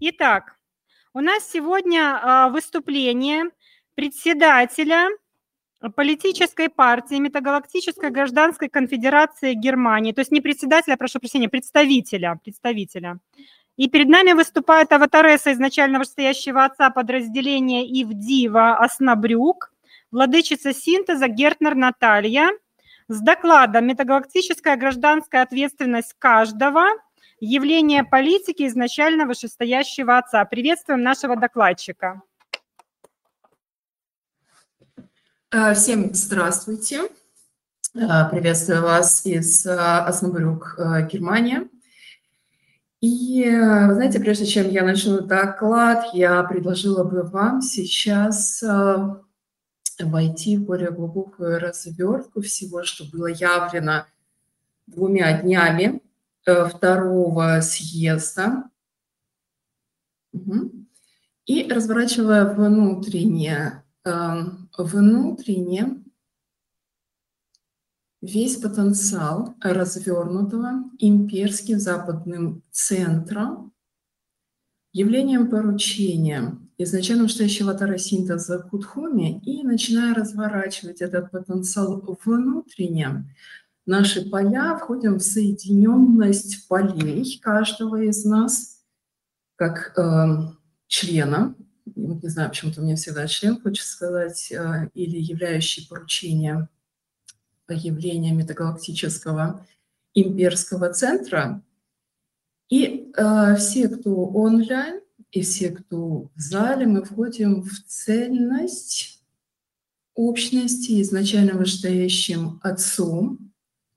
Итак, у нас сегодня выступление председателя политической партии Метагалактической гражданской конфедерации Германии, то есть не председателя, прошу прощения, представителя. И перед нами выступает аватареса изначально вышестоящего отца подразделения Ивдива Оснабрюк, владычица синтеза Гертнер Наталья, с докладом «Метагалактическая гражданская ответственность каждого. Явление политики изначально вышестоящего отца». Приветствуем нашего докладчика. Всем здравствуйте. Приветствую вас из Оснабрюк, Германия. И, вы знаете, прежде чем я начну доклад, я предложила бы вам сейчас войти в более глубокую развертку всего, что было явлено 2 днями второго съезда. И разворачивая внутренне весь потенциал развернутого имперским западным центром, явлением поручения изначально вышестоящего аватара синтеза Кутхуми, и начиная разворачивать этот потенциал внутренне, наши поля входим в соединенность полей каждого из нас, как члена, не знаю, почему-то мне всегда член хочется сказать, или являющий поручение явления метагалактического имперского центра. И все, кто онлайн, и все, кто в зале, мы входим в цельность общности изначально вышестоящим отцом,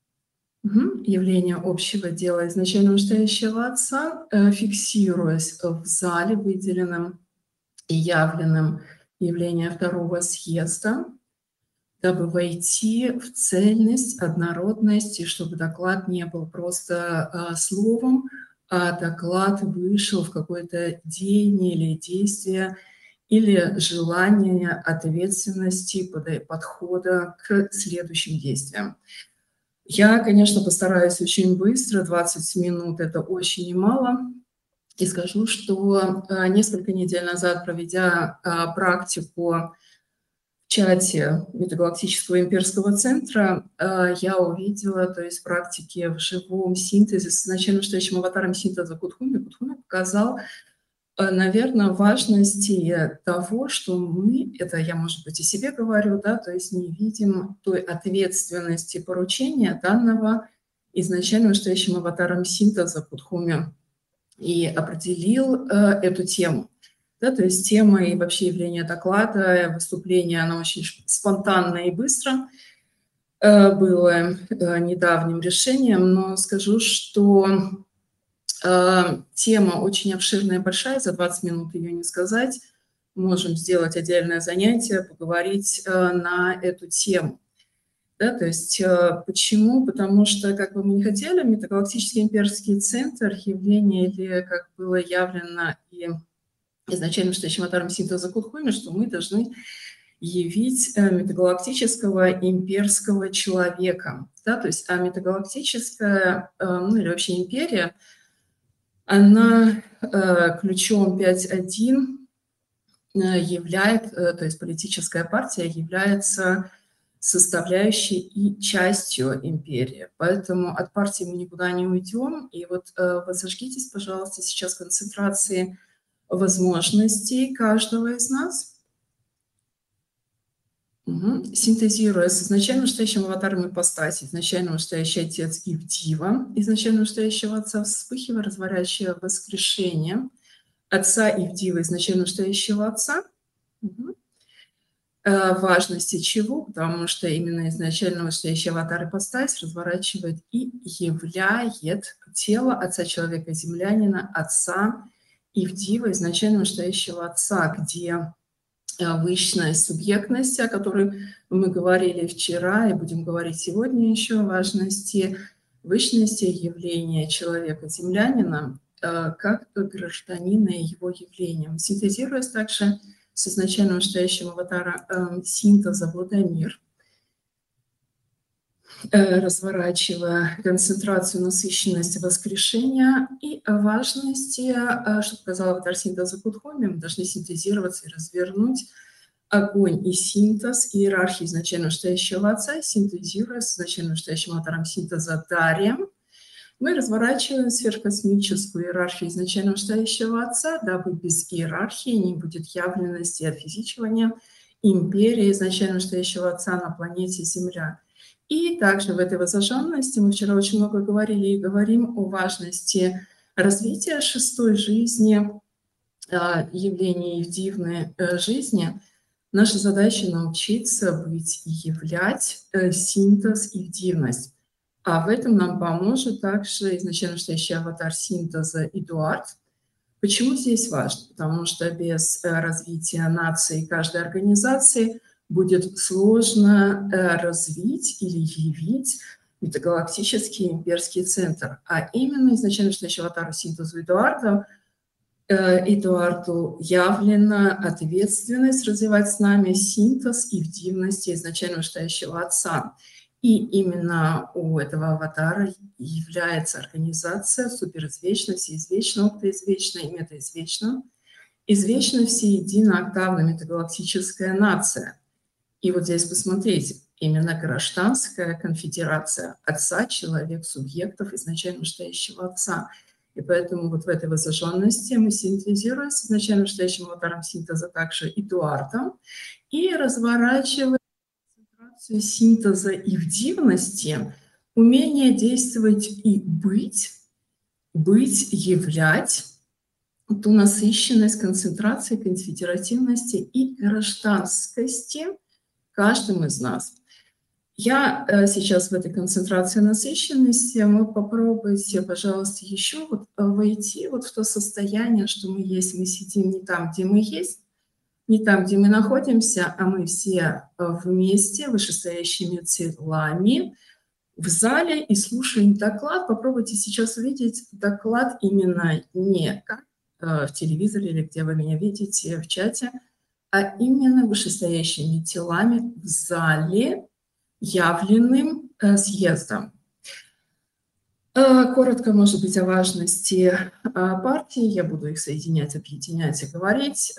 явление общего дела изначально вышестоящего отца, фиксируясь в зале, выделенным и явленным явлением второго съезда, дабы войти в цельность, однородность, и чтобы доклад не был просто словом, а доклад вышел в какое-то деяние или действие, или желание ответственности, подхода к следующим действиям. Я, конечно, постараюсь очень быстро, 20 минут – это очень немало, и скажу, что несколько недель назад, проведя практику в чате Метагалактического имперского центра, я увидела, то есть практики в живом синтезе с изначально вышестоящим аватаром синтеза Кутхуми. Кутхуми показал, наверное, важности того, что мы, это я, может быть, и себе говорю, да, то есть не видим той ответственности поручения данного изначально вышестоящим аватаром синтеза Кутхуми, и определил эту тему. Да, то есть тема и вообще явление доклада, выступление, оно очень спонтанно и быстро было недавним решением, но скажу, что тема очень обширная и большая, за 20 минут ее не сказать. Можем сделать отдельное занятие, поговорить на эту тему. Да, то есть почему? Потому что, как бы мы ни хотели, Метагалактический имперский центр, явление, или как было явлено и изначально вышестоящим аватаром синтеза Кутхуми, что мы должны явить метагалактического имперского человека. Да, то есть метагалактическая, или вообще империя, она ключом 5.1 является, то есть политическая партия является составляющей и частью империи. Поэтому от партии мы никуда не уйдем. И вот зажгитесь, пожалуйста, сейчас концентрации возможностей каждого из нас. Синтезируя с изначально вышестоящим аватаром ипостаси, изначально вышестоящий отец Ивдива, изначально вышестоящего отца, вспыхивая, разворачивая воскрешение отца Ивдива, изначально вышестоящего отца. Важности чего? Потому что именно изначально вышестоящий аватар ипостась разворачивает и являет тело отца человека-землянина, отца Ивдива, изначально вышестоящего отца, где высшность, субъектность, о которой мы говорили вчера и будем говорить сегодня еще, важности высшности явления человека-землянина как гражданина и его явлением. Синтезируясь также с изначально вышестоящим аватара синтеза Владимир. разворачивая концентрацию насыщенности воскрешения и важности, что показала аватар синтеза Кудхоми, мы должны синтезироваться и развернуть огонь и синтез иерархии изначально настоящего Отца, синтезируя с изначально настоящим аватаром синтеза Дарием. Мы разворачиваем сверхкосмическую иерархию изначально настоящего Отца, дабы без иерархии не будет явленности и отфизичивания империи изначально настоящего Отца на планете Земля. И также в этой возрожденности мы вчера очень много говорили и говорим о важности развития шестой жизни, явлений в дивной жизни. Наша задача научиться быть и являть синтез и дивность. А в этом нам поможет также изначально настоящий аватар синтеза Эдуард. Почему здесь важно? Потому что без развития нации каждой организации будет сложно развить или явить метагалактический имперский центр. А именно изначально настоящий аватар синтеза Эдуарду явлена ответственность развивать с нами синтез и в дивности изначально настоящего Отца. И именно у этого аватара является организация суперизвечна, всеизвечна, оптоизвечна и метаизвечна, извечна всеедино-октавная метагалактическая нация. И вот здесь посмотрите, именно гражданская конфедерация Отца, человек, субъектов изначально настоящего Отца. И поэтому вот в этой возрожденности мы синтезируем с изначально настоящим аватаром синтеза также Эдуардом и разворачиваем концентрацию синтеза и в дивности, умение действовать и быть, являть ту насыщенность концентрации, конфедеративности и гражданскости каждым из нас. Я сейчас в этой концентрации насыщенности, вы попробуйте, пожалуйста, еще вот войти вот в то состояние, что мы есть, мы сидим не там, где мы есть, не там, где мы находимся, а мы все вместе, вышестоящими телами, в зале и слушаем доклад. Попробуйте сейчас увидеть доклад именно не как в телевизоре или где вы меня видите в чате, а именно вышестоящими телами в зале, явленным съездом. Коротко, может быть, о важности партии. Я буду их соединять, объединять и говорить.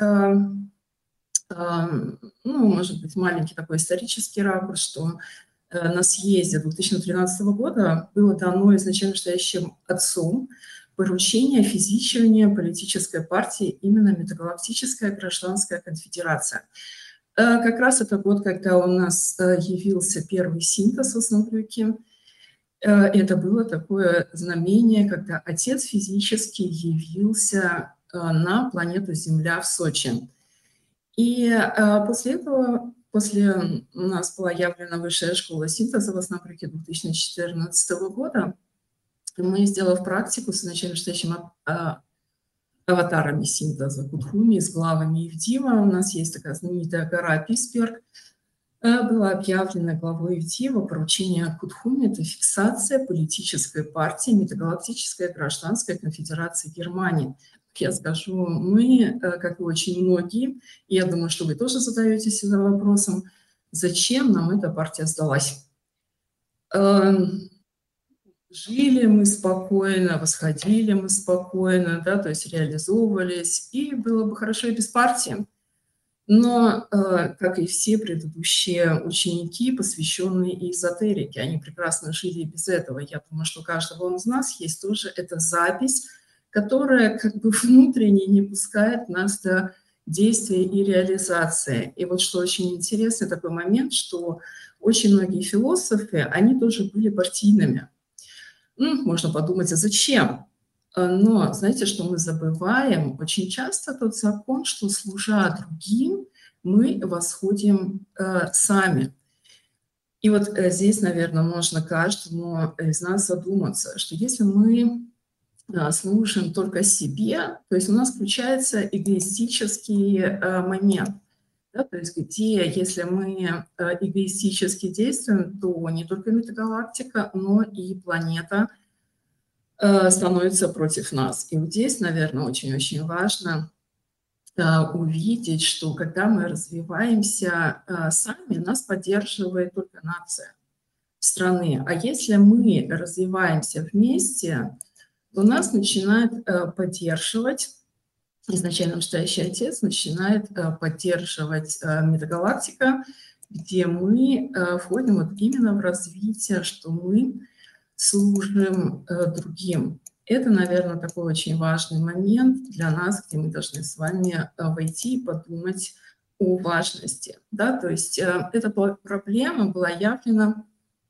Может быть, маленький такой исторический ракурс, что на съезде 2013 года было дано изначально настоящим Отцом поручение физичивания политической партии именно Метагалактическая гражданская конфедерация. Как раз это год, когда у нас явился первый синтез в Оснабрюке. Это было такое знамение, когда Отец физически явился на планету Земля в Сочи. И после этого, после у нас была явлена высшая школа синтеза в Оснабрюке 2014 года, мы, сделав практику с изначально настоящим аватарами синтеза Кудхуми, с главами Ивдива. У нас есть такая знаменитая гора Писберг. Было объявлено главой Ивдива поручение Кудхуми – это фиксация политической партии Метагалактической гражданской конфедерации Германии. Я скажу, мы, как и очень многие, и я думаю, что вы тоже задаетесь этим вопросом, зачем нам эта партия сдалась? Жили мы спокойно, восходили мы спокойно, да, то есть реализовывались, и было бы хорошо и без партии. Но, как и все предыдущие ученики, посвященные эзотерике, они прекрасно жили и без этого. Я думаю, что у каждого из нас есть тоже эта запись, которая как бы внутренне не пускает нас до действия и реализации. И вот что очень интересный такой момент, что очень многие философы, они тоже были партийными. Можно подумать, а зачем? Но знаете, что мы забываем? Очень часто тот закон, что служа другим, мы восходим сами. И вот здесь, наверное, можно каждому из нас задуматься, что если мы служим только себе, то есть у нас включается эгоистический момент. Да, то есть где, если мы эгоистически действуем, то не только метагалактика, но и планета становится против нас. И вот здесь, наверное, очень-очень важно увидеть, что когда мы развиваемся сами, нас поддерживает только нация. страны. А если мы развиваемся вместе, то нас начинает поддерживать, изначально вышестоящий отец начинает поддерживать метагалактика, где мы входим вот именно в развитие, что мы служим другим. Это, наверное, такой очень важный момент для нас, где мы должны с вами войти и подумать о важности. Да? То есть эта проблема была явлена,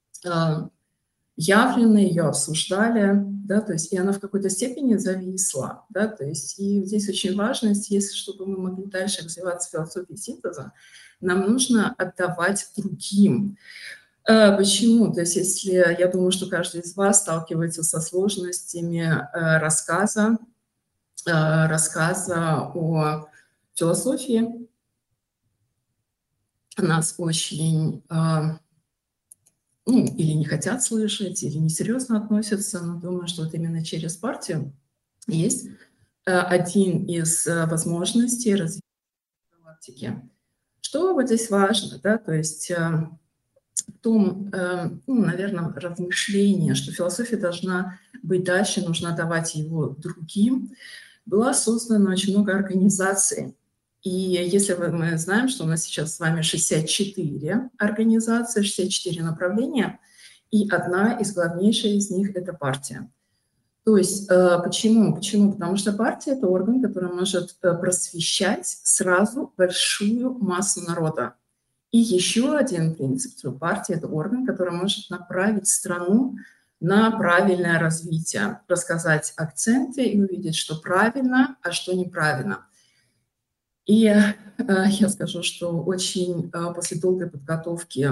ее обсуждали, да, то есть и она в какой-то степени зависла, да, то есть и здесь очень важно, если чтобы мы могли дальше развиваться в философии синтеза, нам нужно отдавать другим. Почему? То есть если, я думаю, что каждый из вас сталкивается со сложностями рассказа о философии, нас очень, или не хотят слышать, или несерьезно относятся, но думаю, что вот именно через партию есть один из возможностей развития галактики. Что вот здесь важно, да, то есть в том, наверное, размышлении, что философия должна быть дальше, нужно давать его другим, была создана очень много организаций. И если мы знаем, что у нас сейчас с вами 64 организации, 64 направления, и одна из главнейших из них – это партия. То есть почему? Потому что партия – это орган, который может просвещать сразу большую массу народа. И еще один принцип, что партия – это орган, который может направить страну на правильное развитие, рассказать акценты и увидеть, что правильно, а что неправильно. И я скажу, что очень после долгой подготовки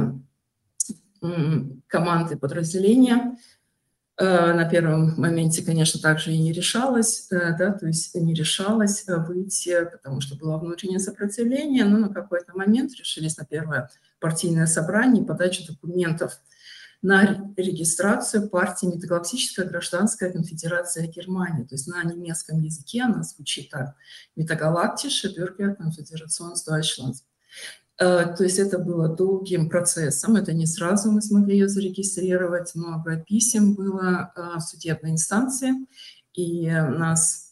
команды подразделения на первом моменте, конечно, также и не решалась, да, то есть не решалась выйти, потому что было внутреннее сопротивление, но на какой-то момент решились на первое партийное собрание и подачу документов на регистрацию партии Метагалактическая гражданская конфедерация Германии. То есть на немецком языке она звучит так: Метагалактисche Bürgerkonföderation Deutschlands. То есть это было долгим процессом, это не сразу мы смогли ее зарегистрировать, много писем было в судебной инстанции, и нас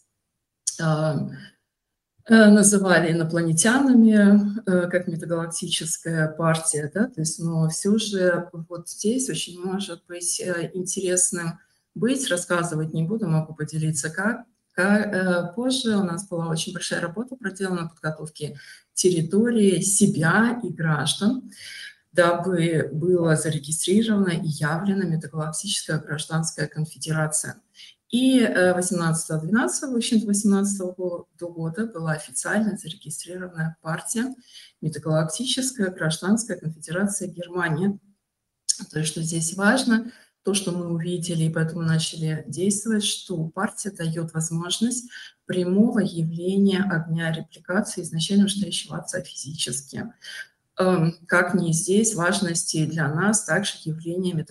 называли инопланетянами, как метагалактическая партия, да, то есть, но все же вот здесь очень может быть интересным рассказывать не буду, могу поделиться как. Позже у нас была очень большая работа проделана в подготовке территории себя и граждан, дабы была зарегистрирована и явлена Метагалактическая гражданская конфедерация. И 2018 года была официально зарегистрирована партия Метагалактическая гражданская конфедерация Германии. То есть, что здесь важно, то, что мы увидели, и поэтому начали действовать, что партия дает возможность прямого явления огня репликации изначально стоящего отца физически. Как ни здесь, важности для нас также явление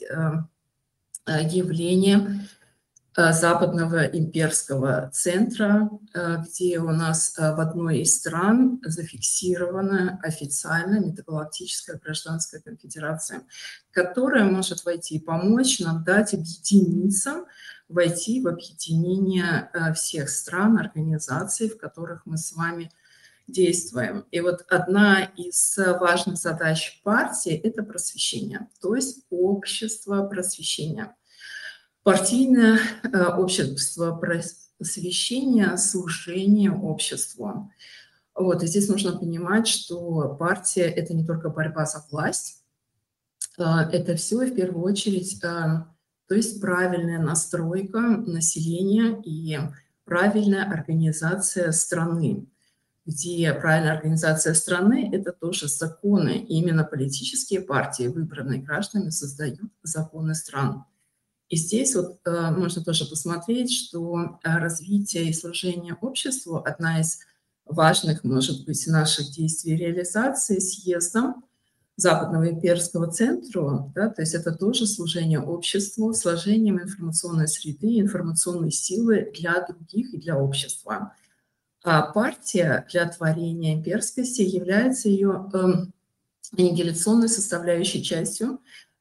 Западного имперского центра, где у нас в одной из стран зафиксирована официально Метагалактическая гражданская конфедерация, которая может войти и помочь нам дать объединиться, войти в объединение всех стран, организаций, в которых мы с вами действуем. И вот одна из важных задач партии – это просвещение, то есть общество просвещения. Партийное общество просвещения, служение обществу. Вот, и здесь нужно понимать, что партия – это не только борьба за власть, это все в первую очередь, то есть правильная настройка населения и правильная организация страны, где правильная организация страны – это тоже законы. И именно политические партии, выбранные гражданами, создают законы стран. И здесь вот можно тоже посмотреть, что развитие и служение обществу – одна из важных, может быть, наших действий и реализации съездом Западного имперского центра, да, то есть это тоже служение обществу, сложением информационной среды, информационной силы для других и для общества. А партия для творения имперскости является ее аннигиляционной составляющей частью,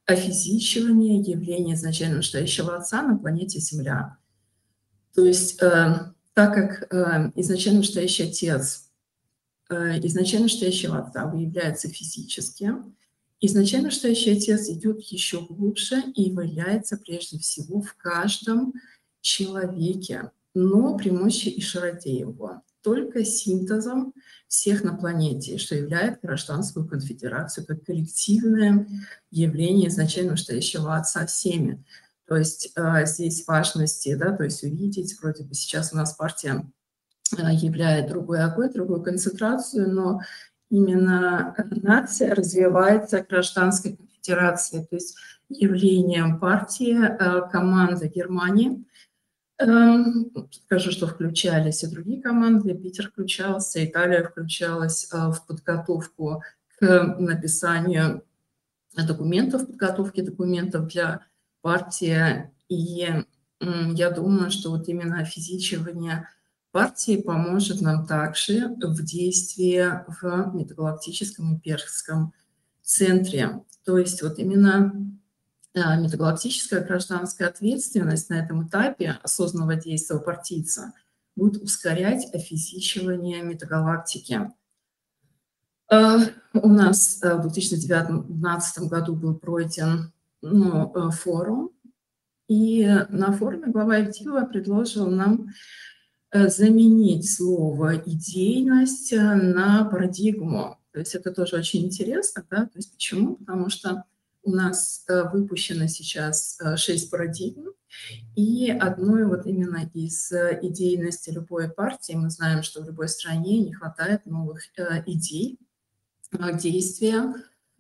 офизичивание явления изначально настоящего Отца на планете Земля. То есть, так как изначально настоящий Отец изначально настоящего Отца выявляется физически, изначально настоящий Отец идет еще глубже и является прежде всего в каждом человеке, но при мощи и широте его, только синтезом всех на планете, что является гражданскую конфедерацию как коллективное явление изначально настоящего Отца всеми. То есть здесь важности, да, то есть увидеть, вроде бы сейчас у нас партия являет другой огонь, другую концентрацию, но именно нация развивается гражданской конфедерацией, то есть явлением партии, команды Германии. Скажу, что включались и другие команды, Питер включался, Италия включалась в подготовку к написанию документов, подготовке документов для партии. И я думаю, что вот именно физичивание партии поможет нам также в действии в метагалактическом имперском центре. То есть вот именно метагалактическая гражданская ответственность на этом этапе осознанного действия партийца будет ускорять офизичивание метагалактики. У нас в 2019 году был пройден форум, и на форуме глава Ивдилова предложил нам заменить слово «идейность» на парадигму. То есть это тоже очень интересно, да? То есть почему? Потому что у нас выпущено сейчас 6 парадигм, и одной вот именно из идейности любой партии, мы знаем, что в любой стране не хватает новых идей, действия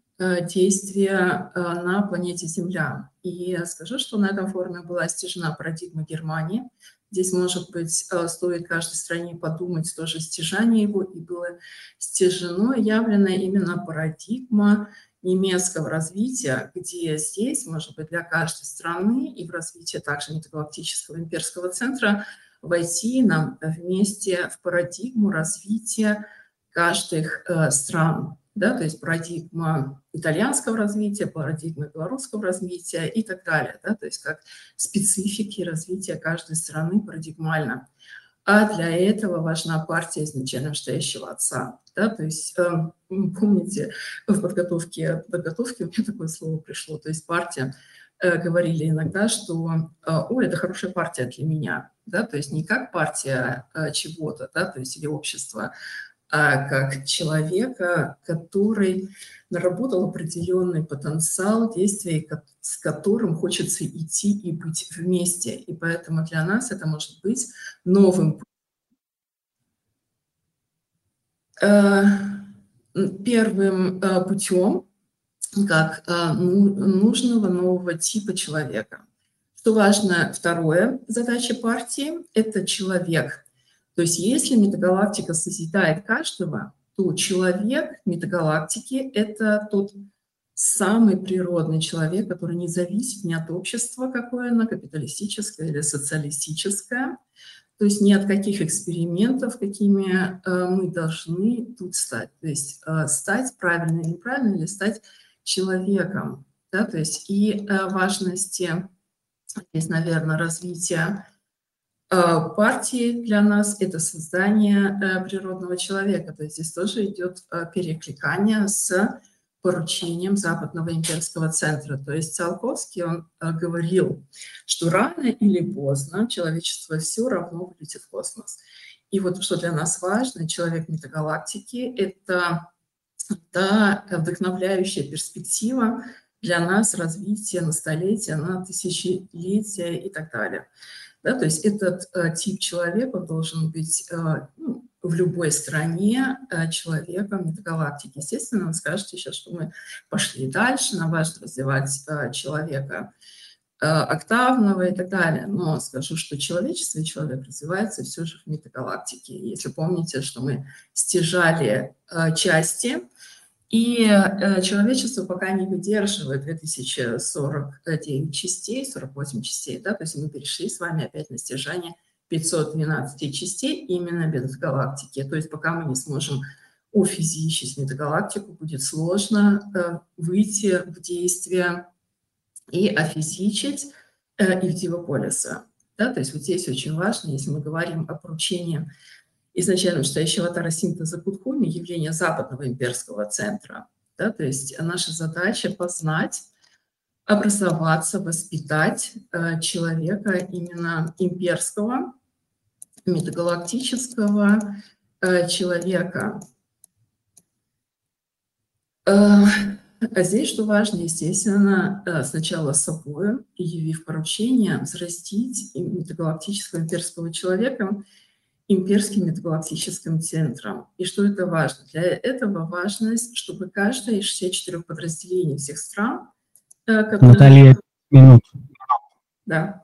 на планете Земля. И скажу, что на этом форуме была стяжена парадигма Германии. Здесь, может быть, стоит каждой стране подумать тоже стяжание его, и было стяжено, явлена именно парадигма немецкого развития, где здесь, может быть, для каждой страны и в развитии также метагалактического имперского центра войти нам вместе в парадигму развития каждых стран. Да, то есть парадигма итальянского развития, парадигма белорусского развития и так далее. Да, то есть как специфики развития каждой страны парадигмально. А для этого важна партия изначально настоящего Отца. Да, то есть помните, в подготовке у меня такое слово пришло, то есть партия, говорили иногда, что «Ой, это хорошая партия для меня». Да, то есть не как партия чего-то, да, то есть или общества, а как человека, который наработал определенный потенциал действий, с которым хочется идти и быть вместе. И поэтому для нас это может быть новым первым путем как нужного нового типа человека. Что важно, второе, задача партии – это человек. То есть если метагалактика созидает каждого, то человек метагалактики – это тот самый природный человек, который не зависит ни от общества, какое оно, капиталистическое или социалистическое, то есть ни от каких экспериментов, какими мы должны тут стать. То есть стать правильно или неправильно, или стать человеком. Да? То есть и важности здесь, наверное, развития партии для нас – это создание природного человека. То есть здесь тоже идет перекликание с поручением Западного имперского центра. То есть Циолковский, он говорил, что рано или поздно человечество все равно улетит в космос. И вот что для нас важно, человек метагалактики – это та вдохновляющая перспектива для нас развития на столетия, на тысячелетия и так далее. Да, то есть этот тип человека должен быть в любой стране человеком метагалактики. Естественно, вы скажете сейчас, что мы пошли дальше, нам важно развивать человека октавного и так далее. Но скажу, что человечество и человек развивается все же в метагалактике. Если помните, что мы стяжали части, и человечество пока не выдерживает 2049 частей, 48 частей, да, то есть мы перешли с вами опять на стяжание 512 частей именно метагалактики. То есть пока мы не сможем офизичить метагалактику, будет сложно выйти в действие и офизичить ивдива полиса. Да, то есть вот здесь очень важно, если мы говорим о поручении изначально стоящего тарасинтеза Кутхуми, явления западного имперского центра. Да, то есть наша задача познать, образоваться, воспитать человека именно имперского, метагалактического человека. А здесь, что важно, естественно, сначала с собой, явив поручение, взрастить метагалактического имперского человека имперским метагалактическим центром. И что это важно? Для этого важность, чтобы каждое из 64 подразделений всех стран, которые... Наталья, минут. Да.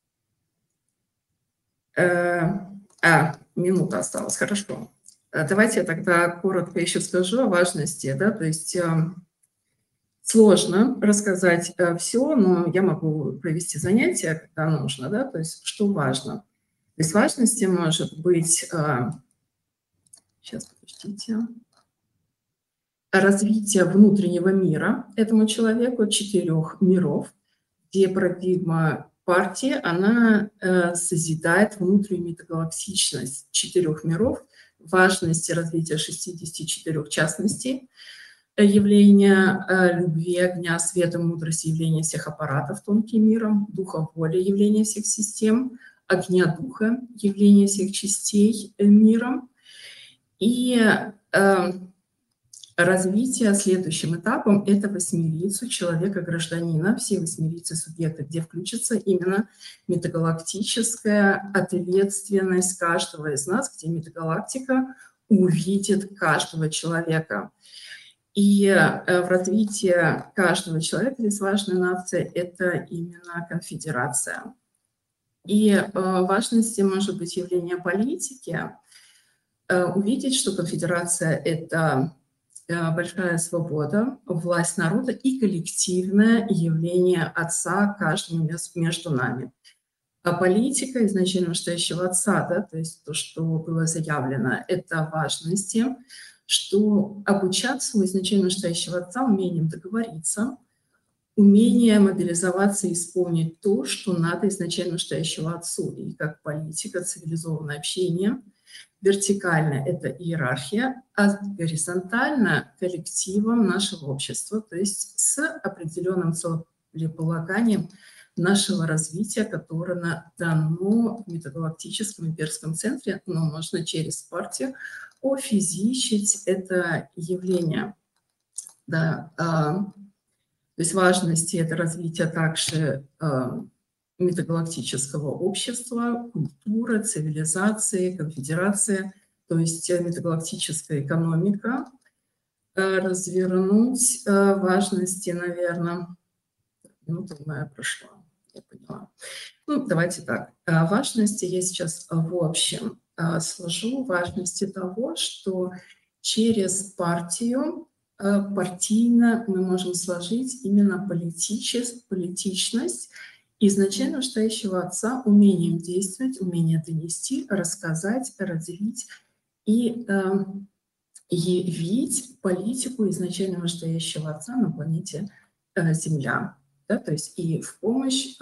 Минута осталась, хорошо. Давайте я тогда коротко еще скажу о важности, да, то есть сложно рассказать все, но я могу провести занятия, когда нужно, да, то есть что важно. То есть важности может быть, сейчас, подождите, развитие внутреннего мира этому человеку, 4 миров, где парадигма партии, она созидает внутреннюю метагалактичность 4 миров, важности развития 64 частностей, явления любви, огня, света, мудрости, явления всех аппаратов тонким миром, духа воли, явления всех систем, огня духа, явления всех частей миром. И развитие следующим этапом – это восьмерицу человека-гражданина, все восьмерицы субъекта, где включится именно метагалактическая ответственность каждого из нас, где метагалактика увидит каждого человека. И в развитии каждого человека здесь важная нация – это именно конфедерация. И важности может быть явление политики, увидеть, что конфедерация – это большая свобода, власть народа и коллективное явление Отца каждому между нами. А политика изначально настоящего Отца, да, то есть то, что было заявлено, это важности, что обучаться у изначально настоящего Отца умением договориться, умение мобилизоваться и исполнить то, что надо изначально настоящего Отцу. И как политика, цивилизованное общение. Вертикально – это иерархия, а горизонтально – коллективом нашего общества, то есть с определенным целеполаганием нашего развития, которое дано в метагалактическом имперском центре, но можно через партию офизичить это явление. Да, то есть важности – это развитие также метагалактического общества, культуры, цивилизации, конфедерации, то есть метагалактическая экономика, развернуть важности, наверное, минута моя прошла, я поняла. Ну, давайте так. Важности я сейчас в общем сложу, важности того, что через партию, партийно мы можем сложить именно политичность, изначально настоящего Отца, умением действовать, умение донести, рассказать, развить и явить политику изначально настоящего Отца на планете Земля. Да? То есть и в помощь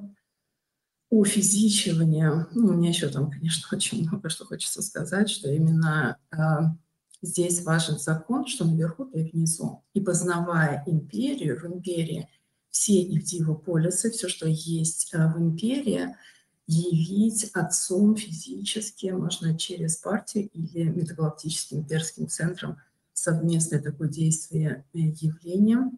уфизичивания, ну, у меня еще там, конечно, очень много что хочется сказать, что именно здесь важен закон, что наверху, то и внизу. И познавая империю, в империи все ивдивополисы, все, что есть в империи, явить отцом физически можно через партию или метагалактическим имперским центром совместное такое действие явлением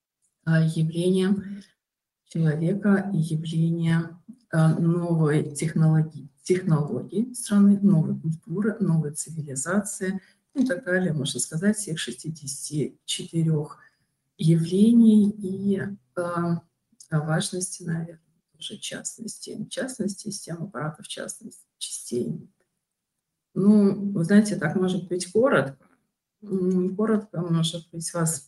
человека и явление новой технологии страны, новой культуры, новой цивилизации и так далее, можно сказать, всех 64 явлений и важности, наверное, тоже частности систем аппаратов частности, частей. Ну, вы знаете, так может быть коротко. Коротко, может быть, вас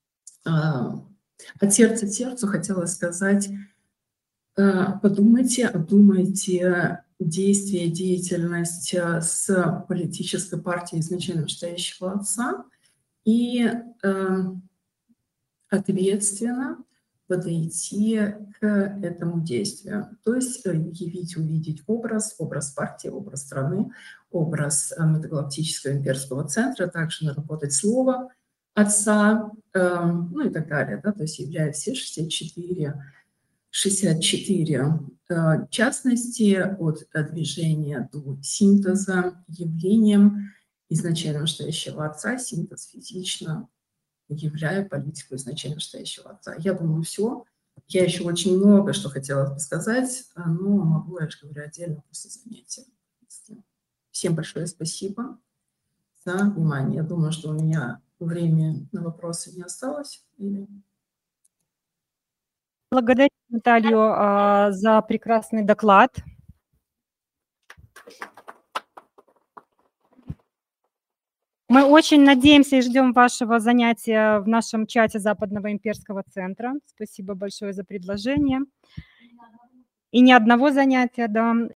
от сердца к сердцу хотела сказать, подумайте, обдумайте действие, деятельность с политической партией изначально настоящего Отца и ответственно подойти к этому действию. То есть явить, увидеть образ партии, образ страны, образ Метагалактического имперского центра, также наработать слово отца, ну и так далее. Да? То есть являя все 64 частности от движения до синтеза явлением изначально настоящего отца, синтез физично, являя политику изначально настоящего отца. Я думаю, все. Я еще очень много что хотела бы сказать, но могу, я же говорю, отдельно после занятия. Всем большое спасибо за внимание. Я думаю, что у меня времени на вопросы не осталось. Благодарю Наталью за прекрасный доклад. Мы очень надеемся и ждем вашего занятия в нашем чате Западного имперского центра. Спасибо большое за предложение. И ни одного занятия, да.